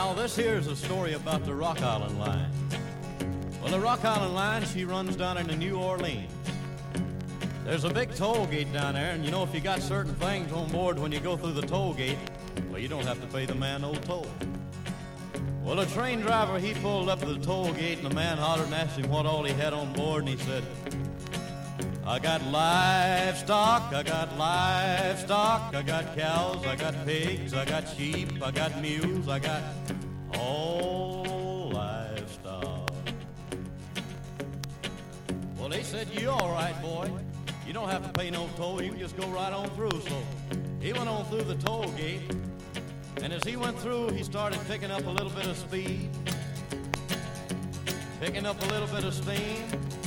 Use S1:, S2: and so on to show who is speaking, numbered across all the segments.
S1: Now, this here's a story about the Rock Island Line. Well, the Rock Island Line, she runs down into New Orleans. There's a big toll gate down there, and you know, if you got certain things on board when you go through the toll gate, well, you don't have to pay the man no toll. Well, the train driver, he pulled up to the toll gate, and the man hollered and asked him what all he had on board, and he said, I got livestock, I got livestock, I got cows, I got pigs, I got sheep, I got mules, I got all livestock. Well, they said, you all right, boy. You don't have to pay no toll, you can just go right on through. So he went on through the toll gate, and as he went through, he started picking up a little bit of speed, picking up a little bit of steam.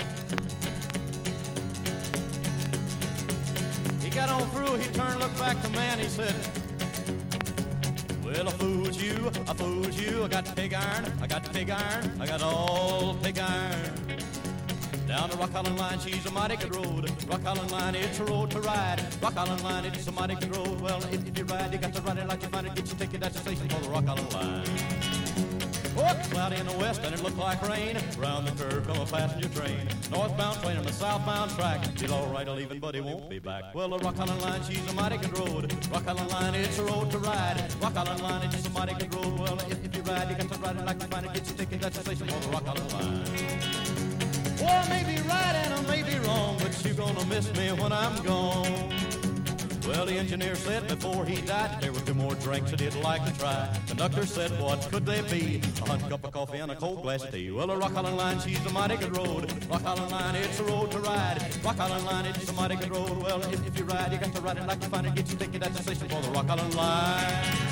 S1: He got on through, he turned, looked back to man, he said, well, I fooled you, I got pig iron, I got pig iron, I got all pig iron. Down the Rock Island Line, she's a mighty good road. Rock Island Line, it's a road to ride. Rock Island Line, it's a mighty good road. Well, if you ride, you got to ride it like you find it. Get your ticket at the station for the Rock Island Line. Oh, cloudy in the west and it looked like rain. Round the curve come a passenger train. Northbound train on the southbound track. He's all right leaving, but he won't be back. Well, the Rock Island Line, she's a mighty good road. Rock Island Line, it's a road to ride. Rock Island Line, it's a mighty good road. Well, if you ride, you got to ride it like you find it. Get your ticket at the station for the Rock Island Line. Well, I may be right and I may be wrong, but you're gonna miss me when I'm gone. Well, the engineer said before he died there were 2 more drinks that he'd like to try. Conductor said, what could they be? A hot cup of coffee and a cold glass of tea. Well, the Rock Island Line, she's a mighty good road. Rock Island Line, it's a road to ride. Rock Island Line, it's a mighty good road. Well, if you ride, you got to ride it like you find it. Get your ticket at the station for the Rock Island Line.